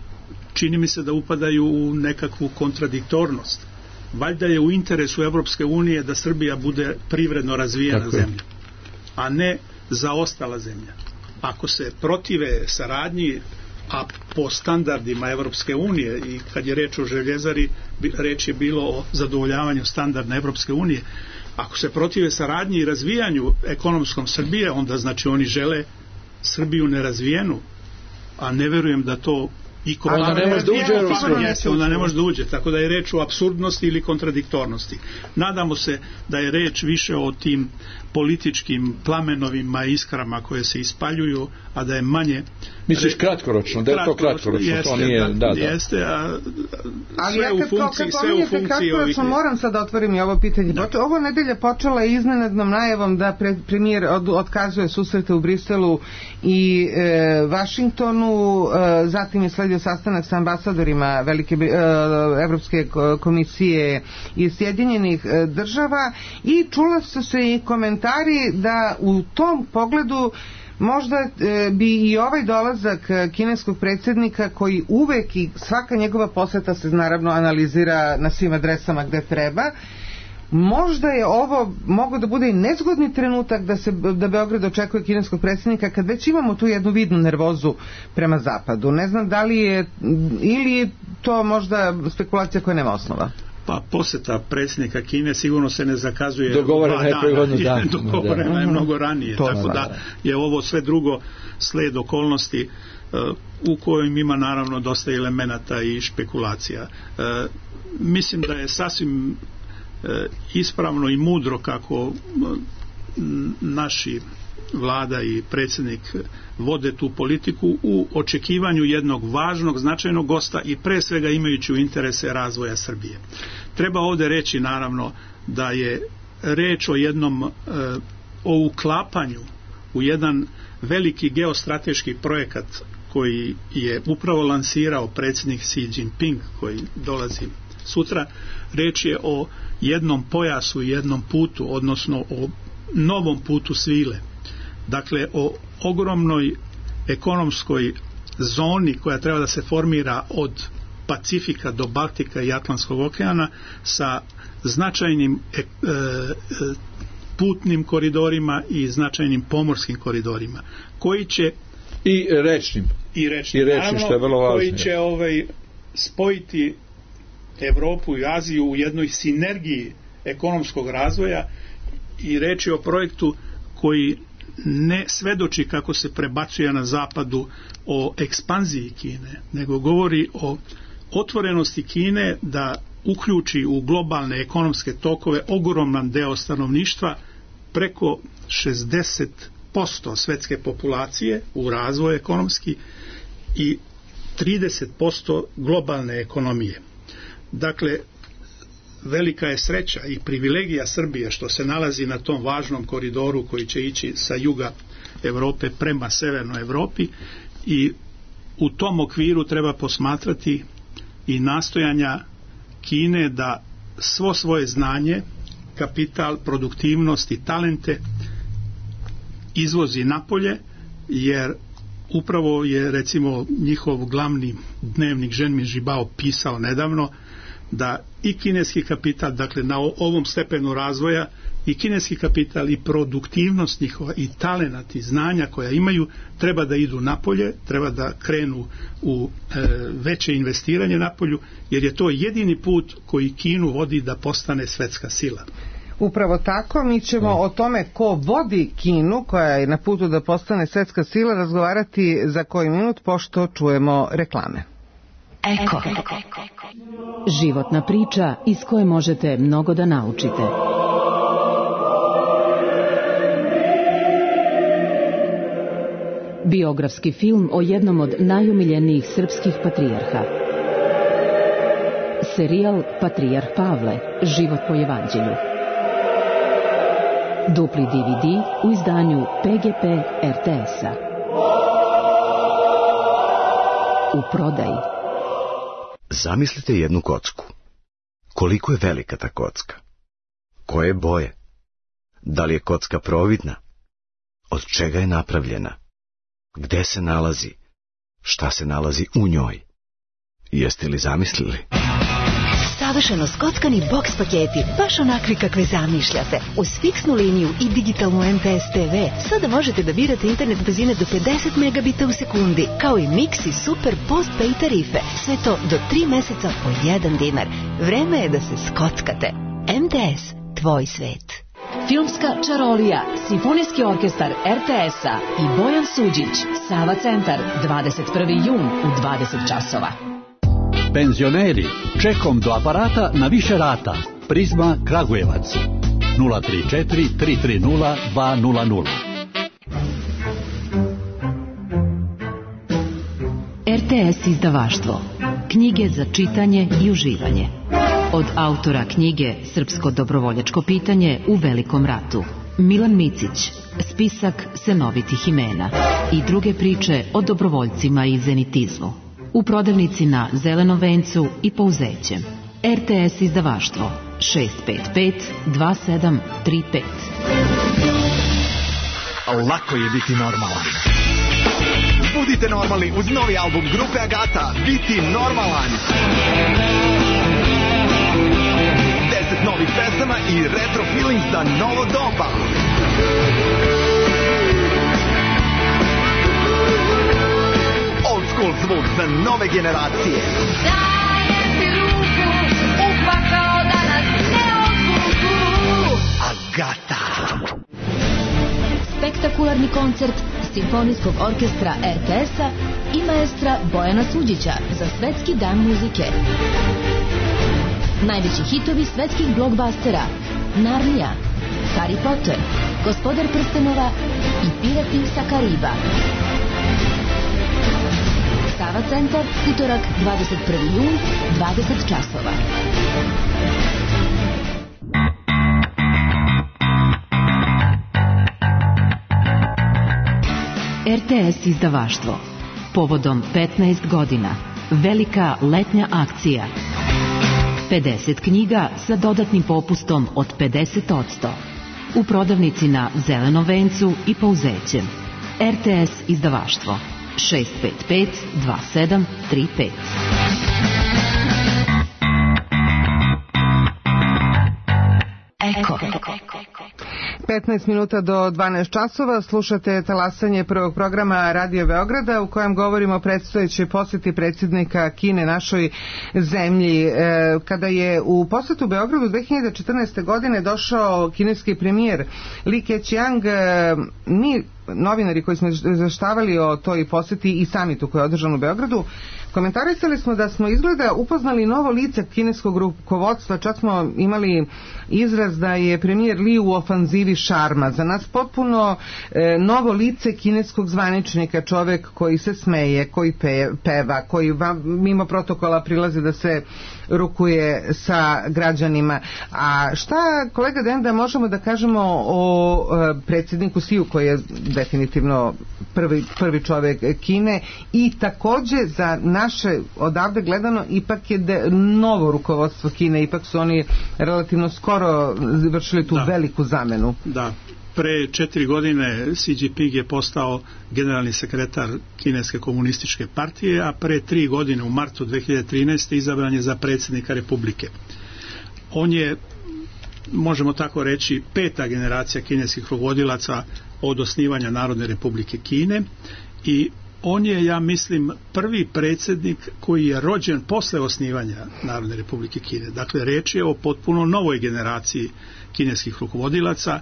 čini mi se da upadaju u nekakvu kontradiktornost. Valjda je u interesu Evropske unije da Srbija bude privredno razvijena Tako zemlja, a ne zaostala zemlja. Ako se protive saradnji, a po standardima Evropske unije, i kad je reč o željezari, reč je bilo o zadovoljavanju standarda Evropske unije, ako se protive saradnji i razvijanju ekonomskom Srbije, onda znači oni žele Srbiju nerazvijenu, a ne verujem da to A onda ne može da uđe Jeste, onda ne može da uđe, tako da je reč o apsurdnosti ili kontradiktornosti. Nadamo se da je reč više o tim političkim plamenovima i iskrama koje se ispaljuju, a da je manje... Misliš kratkoročno, da je to kratkoročno, jeste, to nije... Da, da. Jeste, a ali sve ja kad, u funkciji, kad sve u funkciji ovih... moram sad da otvorim i ovo pitanje. Da. Ovo nedelja počela je iznenadnom najavom da pre, premijer od, otkazuje susrete u Briselu i e, Vašingtonu, e, zatim je sledio sastanak sa ambasadorima Velike e, Evropske komisije i Sjedinjenih e, država i čula su se i komentari da u tom pogledu možda e, bi i ovaj dolazak kineskog predsjednika, koji uvek i svaka njegova poseta se naravno analizira na svim adresama gde treba, možda je ovo moglo da bude i nezgodni trenutak da se da Beograd očekuje kineskog predsjednika, kad već imamo tu jednu vidnu nervozu prema zapadu. Ne znam da li je ili je to možda spekulacija koja nema osnova. Pa posjeta predsjednika Kine sigurno se ne zakazuje dogovorena je prethodno dan. Dogovorena je mnogo ranije, to tako da je ovo sve drugo sled okolnosti uh, u kojim ima naravno dosta elemenata i špekulacija. Uh, mislim da je sasvim uh, ispravno i mudro kako uh, naši vlada i predsjednik vode tu politiku u očekivanju jednog važnog, značajnog gosta i pre svega imajući u interese razvoja Srbije. Treba ovdje reći naravno da je reč o jednom e, o uklapanju u jedan veliki geostrateški projekat koji je upravo lansirao predsjednik Xi Jinping, koji dolazi sutra. Reč je o jednom pojasu i jednom putu, odnosno o novom putu svile. Dakle, o ogromnoj ekonomskoj zoni koja treba da se formira od Pacifika do Baltika i Atlantskog okeana sa značajnim e, e, putnim koridorima i značajnim pomorskim koridorima koji će i rečnim i rečnim, I rečnim naravno, što je vrlo važno, koji će ovaj, spojiti Evropu i Aziju u jednoj sinergiji ekonomskog razvoja i reč je o projektu koji ne svedoči kako se prebacuje na zapadu o ekspanziji Kine, nego govori o otvorenosti Kine da uključi u globalne ekonomske tokove ogroman deo stanovništva, preko šezdeset posto svetske populacije u razvoju ekonomski i trideset posto globalne ekonomije. Dakle, velika je sreća i privilegija Srbije što se nalazi na tom važnom koridoru koji će ići sa juga Evrope prema severnoj Evropi i u tom okviru treba posmatrati i nastojanja Kine da svo svoje znanje, kapital, produktivnost i talente izvozi napolje, jer upravo je recimo njihov glavni dnevnik Ženmin Žibao pisao nedavno da i kineski kapital, dakle na ovom stepenu razvoja, i kineski kapital i produktivnost njihova i talenat i znanja koja imaju treba da idu napolje, treba da krenu u e, veće investiranje napolju, jer je to jedini put koji Kinu vodi da postane svetska sila. Upravo tako, mi ćemo o tome ko vodi Kinu, koja je na putu da postane svetska sila, razgovarati za koji minut, pošto čujemo reklame. Eko. Životna priča iz koje možete mnogo da naučite. Biografski film o jednom od najumiljenijih srpskih patrijarha. Serijal Patrijarh Pavle, život po evanđelju. Dupli D V D u izdanju P G P R T S-a. U prodaji. Zamislite jednu kocku. Koliko je velika ta kocka? Koje boje? Da li je kocka providna? Od čega je napravljena? Gde se nalazi? Šta se nalazi u njoj? Jeste li zamislili? Savršeno skockani boks paketi, baš onakvi kakve zamišljate. Uz fiksnu liniju i digitalnu M T S T V sada možete da birate internet brzine do pedeset megabita u sekundi, kao i mix i super post-pay tarife. Sve to do tri meseca po jedan dinar. Vreme je da se skockate. M T S, tvoj svet. Filmska čarolija, Simfonijski orkestar R T S-a i Bojan Suđić, Sava centar, dvadeset prvi jun u dvadeset časova. Penzioneri, čekom do aparata na više rata. Prizma Kragujevac. nula tri četiri tri tri nula dva nula nula. R T S izdavaštvo. Knjige za čitanje i uživanje. Od autora knjige Srpsko dobrovoljačko pitanje u Velikom ratu, Milan Micić, spisak senovitih imena i druge priče o dobrovoljcima i zenitizmu. U prodavnici na Zelenom vencu i Pouzećem. R T S izdavaštvo šest pet pet dva sedam tri pet. Lako je biti normalan. Budite normalni uz novi album grupe Agata, Biti normalan. Deset novih pesama i retro feeling za novo doba. Old school zvuk za nove generacije. Dajem ti ruku, upakao da nas ne odvuku. Agata. Spektakularni koncert Simfonijskog orkestra R T S-a i maestra Bojana Suđića za Svetski dan muzike. Najveći hitovi svetskih blockbustera: Narnija, Harry Potter, Gospodar prstenova i Pirati sa Kariba. Sava centar, utorak dvadeset prvi jun, dvadeset časova. R T S izdavaštvo. Povodom petnaest godina. Velika letnja akcija. pedeset knjiga sa dodatnim popustom od pedeset posto. U prodavnici na Zelenom vencu i Pouzećem. R T S izdavaštvo šest pet pet dva sedam tri pet. Eko. petnaest minuta do dvanaest časova. Slušate talasanje prvog programa Radio Beograda u kojem govorimo o predstojećoj posjeti predsjednika Kine našoj zemlji. E, kada je u posjetu Beogradu dve hiljade četrnaeste. godine došao kineski premijer Li Keqiang, e, mi novinari koji smo izveštavali o toj posjeti i samitu koji je održan u Beogradu, komentarisali smo da smo izgleda upoznali novo lice kineskog rukovodstva, čak smo imali izraz da je premijer Li u ofanzivi šarma. Za nas potpuno e, novo lice kineskog zvaničnika, čovek koji se smeje, koji pe, peva, koji vam, mimo protokola prilazi da se rukuje sa građanima. A šta, kolega Denda, možemo da kažemo o e, predsjedniku Siju, koji je definitivno prvi, prvi čovek Kine i takođe za naše odavde gledano ipak je de, novo rukovodstvo Kine, ipak su oni relativno skoro vršili tu da. veliku zamenu. Da, pre četiri godine Xi Jinping je postao generalni sekretar Kineske komunističke partije, a pre tri godine u martu dve hiljade trinaeste. izabran je za predsjednika Republike. On je, možemo tako reći, peta generacija kineskih rukovodilaca od osnivanja Narodne Republike Kine i on je, ja mislim, prvi predsjednik koji je rođen posle osnivanja Narodne Republike Kine. Dakle, reč je o potpuno novoj generaciji kineskih rukovodilaca,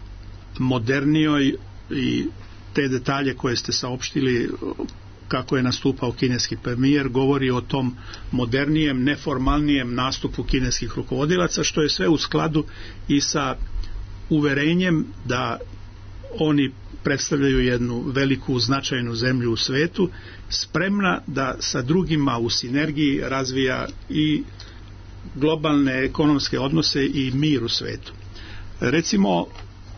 modernijoj, i te detalje koje ste saopštili kako je nastupao kineski premijer govori o tom modernijem, neformalnijem nastupu kineskih rukovodilaca, što je sve u skladu i sa uverenjem da oni predstavljaju jednu veliku značajnu zemlju u svetu, spremna da sa drugima u sinergiji razvija i globalne ekonomske odnose i mir u svetu. Recimo,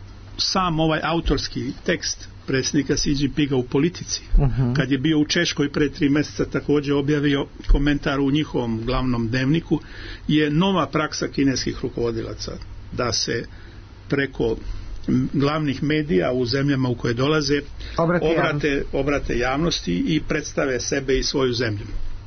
sam ovaj autorski tekst predsjednika Xi Jinpinga u Politici, uh-huh. kad je bio u Češkoj pre tri mjeseca, također objavio komentar u njihovom glavnom dnevniku, je nova praksa kineskih rukovodilaca da se preko glavnih medija u zemljama u koje dolaze obrate, obrate, obrate javnosti i predstave sebe i svoju zemlju.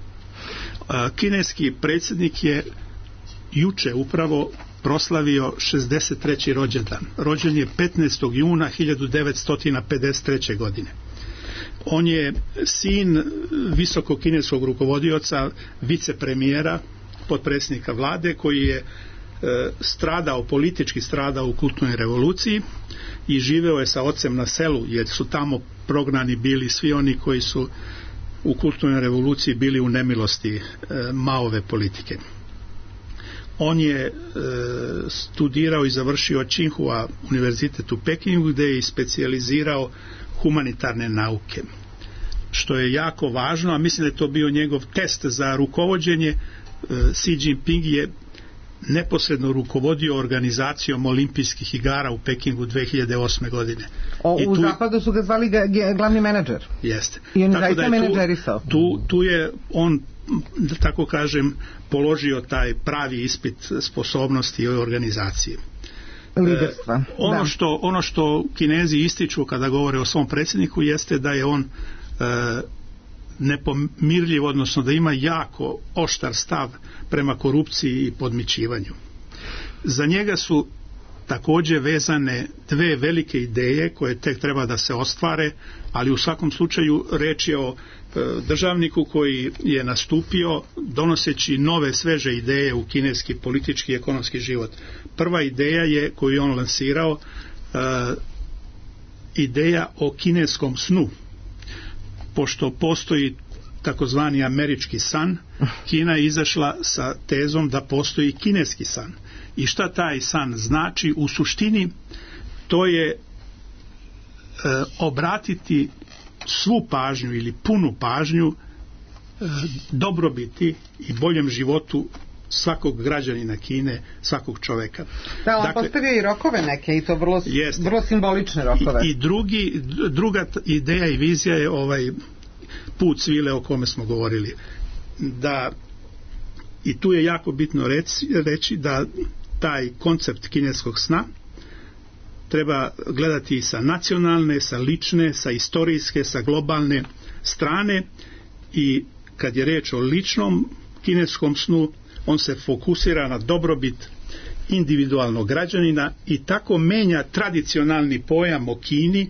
Kineski predsjednik je juče upravo proslavio šezdeset treći rođendan. Rođen je petnaestog juna hiljadu devetsto pedeset treće. godine. On je sin visokog kineskog rukovodioca, vicepremijera, potpredsjednika vlade, koji je stradao, politički stradao u kulturnoj revoluciji i živeo je sa ocem na selu, jer su tamo prognani bili svi oni koji su u kulturnoj revoluciji bili u nemilosti e, Maove politike. On je e, studirao i završio Tsinghua univerzitet u Pekingu, gdje je specijalizirao humanitarne nauke, što je jako važno, a mislim da je to bio njegov test za rukovođenje. e, Xi Jinping je neposredno rukovodio organizacijom olimpijskih igara u Pekingu dve hiljade osme. godine. O, u tu, zapadu su ga zvali ga, ga, glavni menadžer. Jeste. I on je menadžerisao. Tu, tu je on, da tako kažem, položio taj pravi ispit sposobnosti i organizacije. Liderstva. E, ono, da. što, ono što Kinezi ističu kada govore o svom predsjedniku jeste da je on e, nepomirljiv, odnosno da ima jako oštar stav prema korupciji i podmićivanju. Za njega su također vezane dve velike ideje koje tek treba da se ostvare, ali u svakom slučaju reč je o e, državniku koji je nastupio donoseći nove sveže ideje u kineski politički i ekonomski život. Prva ideja je, koju je on lansirao, e, ideja o kineskom snu. Pošto postoji takozvani američki san, Kina je izašla sa tezom da postoji kineski san. I šta taj san znači? U suštini to je e, obratiti svu pažnju ili punu pažnju e, dobrobiti i boljem životu svakog građanina Kine, svakog čoveka. Da, on dakle, postavio i rokove neke i to vrlo, vrlo simbolične rokove. I, i drugi, druga ideja i vizija je ovaj put svile o kome smo govorili. Da, i tu je jako bitno reći, reći da taj koncept kineskog sna treba gledati i sa nacionalne, sa lične, sa istorijske, sa globalne strane, i kad je reč o ličnom kineskom snu, on se fokusira na dobrobit individualnog građanina i tako menja tradicionalni pojam o Kini,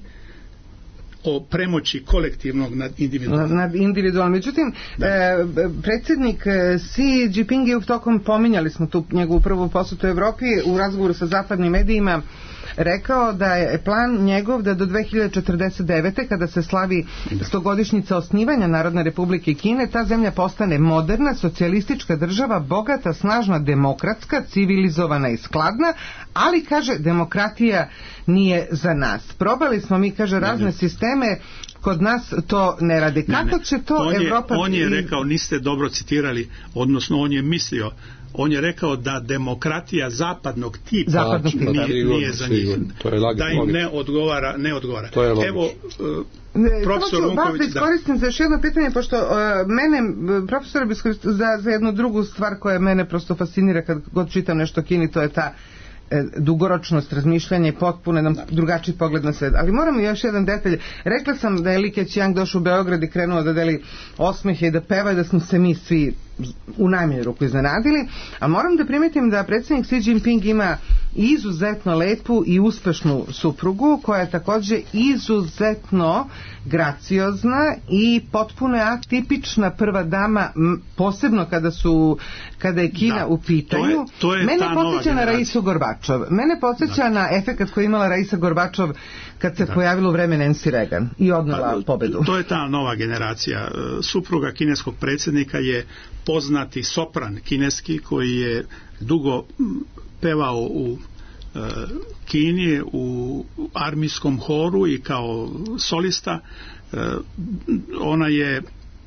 o premoći kolektivnog nad individualnim. Nad individualnim. Međutim, e, predsjednik Xi Jinping je tokom, pominjali smo tu njegovu prvu posjetu Evropi, u razgovoru sa zapadnim medijima rekao da je plan njegov da do dve hiljade četrdeset devete kada se slavi stogodišnjica osnivanja Narodne Republike Kine, ta zemlja postane moderna, socijalistička država, bogata, snažna, demokratska, civilizovana i skladna, ali, kaže, demokratija nije za nas. Probali smo mi, kaže, razne sisteme, kod nas to ne radi. Kako ne, ne. će to on je, Evropa... On je rekao, niste dobro citirali, odnosno on je mislio, on je rekao da demokratija zapadnog tipa zapadnog tipa. Nije, nije za njih. Da im ne odgovara. Ne odgovara. Evo, uh, profesor Unković... Da iskoristim za još jedno pitanje, pošto uh, mene, profesor bi iskoristio za, za jednu drugu stvar koja mene prosto fascinira kad god čitam nešto o Kini, to je ta dugoročnost razmišljanja i potpuno jedan drugačiji pogled na svet. Ali moramo još jedan detalj. Rekla sam da je Li Keqiang došao u Beograd i krenuo da deli osmehe i da peva i da smo se mi svi u najmanju ruku iznenadili, a moram da primetim da predsjednik Xi Jinping ima izuzetno lepu i uspešnu suprugu koja je također izuzetno graciozna i potpuno atipična prva dama, posebno kada su kada je Kina da, u pitanju. To je, to je Mene podsjeća na Raisu Gorbačov. Mene podsjeća na efekat koji je imala Raisa Gorbačov kad se da. pojavilo u vreme Nancy Reagan i odnela pa, pobedu. To je ta nova generacija. Supruga kineskog predsjednika je poznati sopran kineski koji je dugo pevao u e, Kini u armijskom horu i kao solista. E, ona je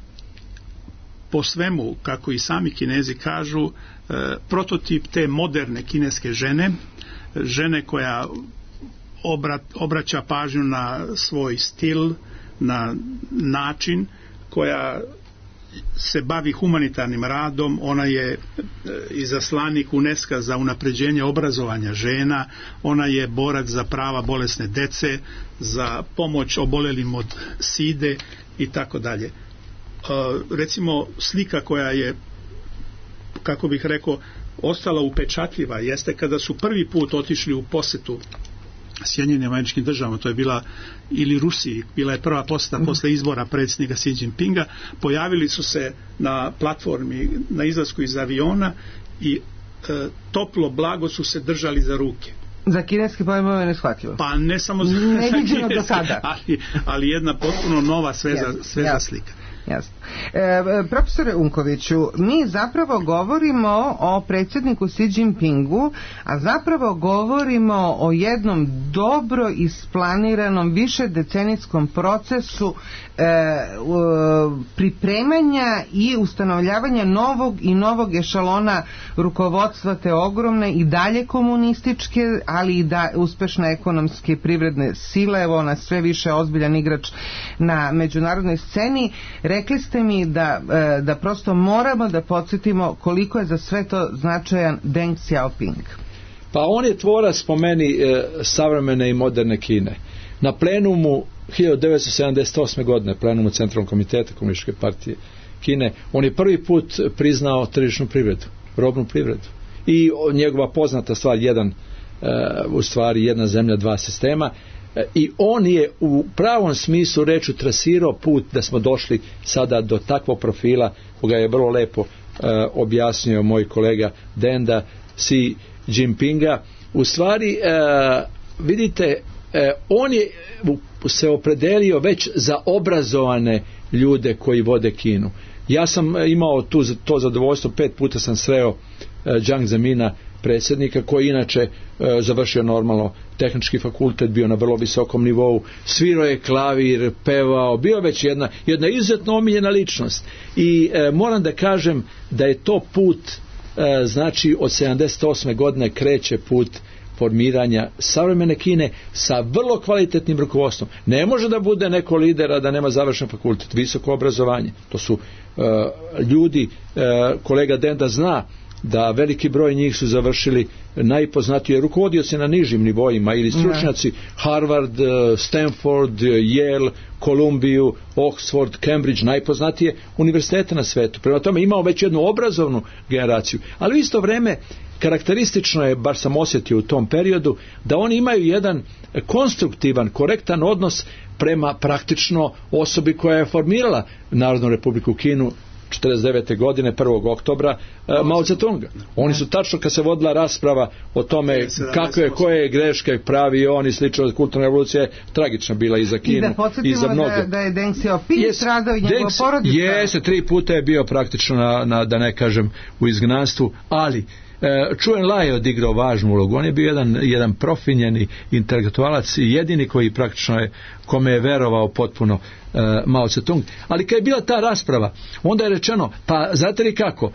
po svemu, kako i sami Kinezi kažu, e, prototip te moderne kineske žene, žene koja obrat, obraća pažnju na svoj stil, na način, koja se bavi humanitarnim radom. Ona je izaslanik UNESCO za unapređenje obrazovanja žena, ona je borac za prava bolesne dece, za pomoć obolelim od side i tako dalje. Recimo slika koja je, kako bih rekao, ostala upečatljiva jeste kada su prvi put otišli u posetu Sjedinjenim Američkim Državama, to je bila, ili Rusiji, bila je prva posjeta mm. posle izbora predsjednika Xi Jinpinga, pojavili su se na platformi na izlasku iz aviona i e, toplo blago su se držali za ruke. Za kineske pojmove ne shvatljivo. Pa ne samo za, ne za kineske, do sada. Ali, ali jedna potpuno nova sveza, yes, sveza yes. slika. Jasno. E, profesore Unkoviću, mi zapravo govorimo o predsjedniku Xi Jinpingu, a zapravo govorimo o jednom dobro isplaniranom višedecenijskom procesu e, pripremanja i ustanovljavanja novog i novog ešalona rukovodstva te ogromne i dalje komunističke, ali i da uspešne ekonomske i privredne sile. Evo, ona sve više ozbiljan igrač na međunarodnoj sceni. Rekli ste mi da, da prosto moramo da podsjetimo koliko je za sve to značajan Deng Xiaoping. Pa on je tvorac po meni e, savremene i moderne Kine. Na plenumu hiljadu devetsto sedamdeset osme godine, plenumu Centralnog komiteta Komunističke partije Kine, on je prvi put priznao tržišnu privredu, robnu privredu. I njegova poznata stvar, jedan, e, u stvari jedna zemlja, dva sistema, i on je u pravom smislu reći trasirao put da smo došli sada do takvog profila koga je vrlo lepo uh, objasnio moj kolega Denda Xi Jinpinga. U stvari uh, vidite, uh, on je se opredelio već za obrazovane ljude koji vode Kinu. Ja sam imao tu, to zadovoljstvo, pet puta sam sreo uh, Jiang Zemina, predsjednika, koji inače e, završio normalno tehnički fakultet, bio na vrlo visokom nivou, svirao je klavir, pevao, bio već jedna, jedna izuzetno omiljena ličnost. I e, moram da kažem da je to put, e, znači od sedamdeset osme godine kreće put formiranja savremene Kine sa vrlo kvalitetnim rukovodstvom. Ne može da bude neko lidera da nema završen fakultet, visoko obrazovanje. To su e, ljudi, e, kolega Denda zna da veliki broj njih su završili najpoznatije rukovodioci na nižim nivoima ili stručnjaci Harvard, Stanford, Yale, Columbiju, Oxford, Cambridge, najpoznatije univerzitete na svetu. Prema tome imao već jednu obrazovnu generaciju, ali u isto vreme karakteristično je, bar sam osjetio u tom periodu, da oni imaju jedan konstruktivan, korektan odnos prema praktično osobi koja je formirala Narodnu republiku Kinu četrdeset devete godine prvog oktobra Mao Tse-tunga. Oni su tačno, kad se vodila rasprava o tome kakve, koje greške pravi on i slično, kulturna revolucija je tragična bila i za Kinu i za mnoge. I da podsjetimo da, da je Deng Xiaoping stradao i njegova porodica. Jeste, tri puta je bio praktično na, na, da ne kažem, u izgnanstvu, ali Chuen Lai je odigrao važnu ulogu. On je bio jedan, jedan profinjeni intelektualac i jedini koji praktično je, kome je verovao potpuno uh, Mao Tse-tung. Ali kad je bila ta rasprava, onda je rečeno, pa znate li kako, uh,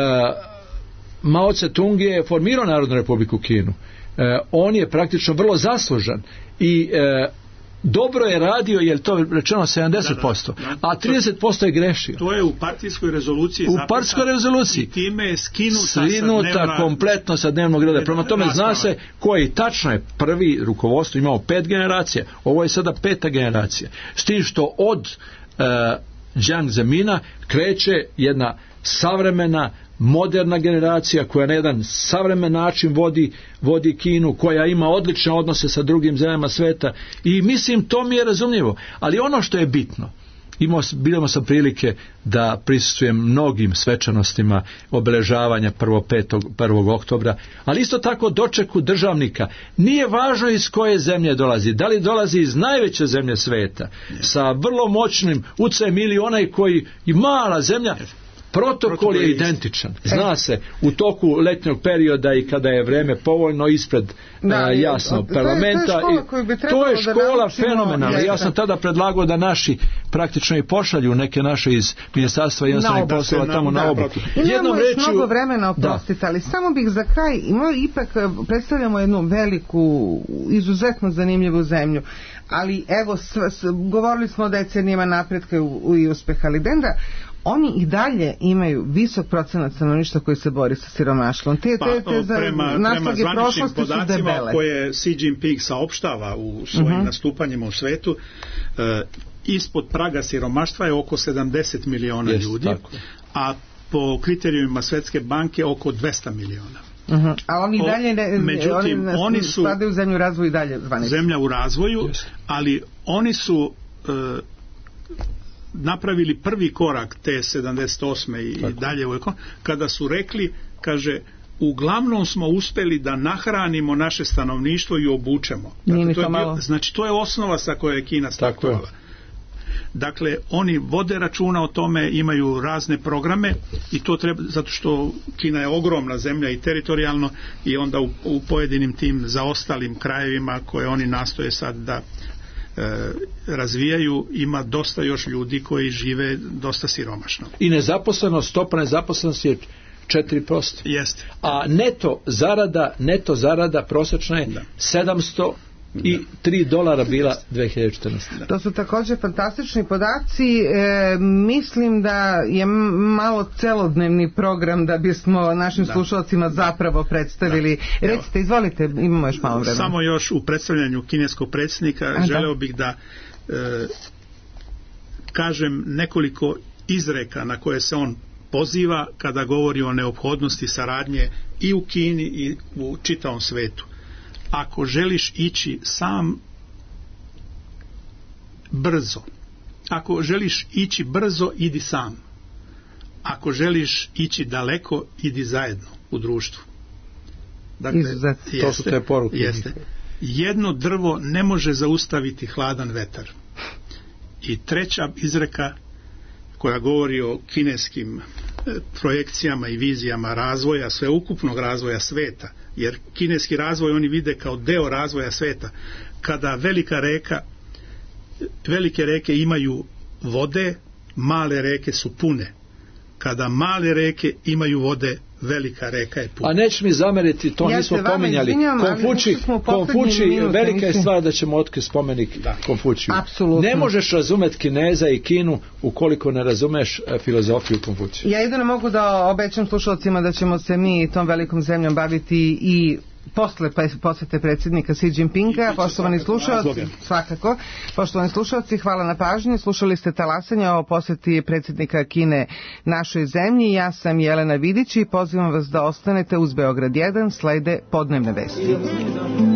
Mao Tse-tung je formirao Narodnu republiku Kinu. Uh, on je praktično vrlo zaslužan i uh, dobro je radio, je to rečeno sedamdeset posto, da, da, da. A trideset posto je grešio. To je u partijskoj rezoluciji u partijskoj rezoluciji i time je skinuta, skinuta sa dnevna... kompletno sa dnevnog reda. Prema tome zna se koji tačno je prvi rukovodstvo, imao pet generacija, ovo je sada peta generacija. S tim što od uh, Jiang Zemina kreće jedna savremena moderna generacija koja na jedan savremen način vodi, vodi Kinu, koja ima odlične odnose sa drugim zemljama sveta i mislim to mi je razumljivo. Ali ono što je bitno, imao, bilo sam prilike da prisustvujem mnogim svečanostima obeležavanja prvog oktobra, ali isto tako dočeku državnika. Nije važno iz koje zemlje dolazi, da li dolazi iz najveće zemlje sveta, sa vrlo moćnim utjecajem ili onaj koji i mala zemlja. Protokol je identičan. Zna se u toku letnjeg perioda i kada je vreme povoljno ispred da, uh, jasno parlamenta. To je škola fenomenalna. Ja sam tada predlagao da naši praktično i pošalju neke naše iz ministarstva jednostavnih poslova tamo na obuku. Jednom reći mnogo vremena oprostiti, ali samo bih za kraj, ipak predstavljamo jednu veliku, izuzetno zanimljivu zemlju. Ali evo, s, s, govorili smo o decenijama napretka u, i uspeha, ali Denda, oni i dalje imaju visok procenat stanovništva koji se bori sa siromaštvom. Te, te, te za, prema, prema zvaničnim podacima koje Xi Jinping saopštava u svojim uh-huh. nastupanjima u svetu, e, ispod praga siromaštva je oko sedamdeset miliona Jest, ljudi, tako. A po kriterijumima Svetske banke oko dvesta miliona. Uh-huh. A oni o, dalje ne, međutim, oni, oni su spadaju u zemlju razvoju i dalje zvanično. Zemlja u razvoju, Just. ali oni su e, napravili prvi korak te sedamdeset osme i Tako. dalje kada su rekli, kaže, uglavnom smo uspjeli da nahranimo naše stanovništvo i obučemo. Dakle, to je bio, znači to je osnova sa koje je Kina startovala. Dakle, oni vode računa o tome, imaju razne programe i to treba, zato što Kina je ogromna zemlja i teritorijalno i onda u, u pojedinim tim zaostalim krajevima koje oni nastoje sad da E, razvijaju, ima dosta još ljudi koji žive dosta siromašno. I nezaposlenost, stopa nezaposlenosti je četiri posto. Jeste. A neto zarada, neto zarada prosječna je da. sedamsto i tri dolara bila dve hiljade četrnaeste. To su također fantastični podaci. E, mislim da je malo celodnevni program da bismo našim da. slušalcima zapravo predstavili. Da. Recite, izvolite, imamo još malo vremena. Samo još u predstavljanju kineskog predsjednika A, želeo da. bih da e, kažem nekoliko izreka na koje se on poziva kada govori o neophodnosti saradnje i u Kini i u čitavom svetu. Ako želiš ići sam, brzo. Ako želiš ići brzo, idi sam. Ako želiš ići daleko, idi zajedno u društvu. Dakle, jeste, to su te poruke. Jeste. Jedno drvo ne može zaustaviti hladan vetar. I treća izreka koja govori o kineskim projekcijama i vizijama razvoja, sveukupnog razvoja sveta, jer kineski razvoj oni vide kao deo razvoja sveta. Kada velika reka, velike reke imaju vode, male reke su pune. Kada male reke imaju vode, velika reka je puna. A nećeš mi zameriti, to ja nismo pominjali. Konfuči, Konfuči velika je stvar da ćemo otkriti spomenik Konfučiju. Ne možeš razumjeti Kineza i Kinu ukoliko ne razumeš filozofiju Konfučija. Ja jedino mogu da obećam slušalcima da ćemo se mi tom velikom zemljom baviti i posle posete predsjednika Xi Jinpinga. Poštovani slušalci, svakako, poštovani slušalci, hvala na pažnji. Slušali ste talasanje o poseti predsjednika Kine našoj zemlji. Ja sam Jelena Vidić i pozivam vas da ostanete uz Beograd jedan, slede podnevne vesti.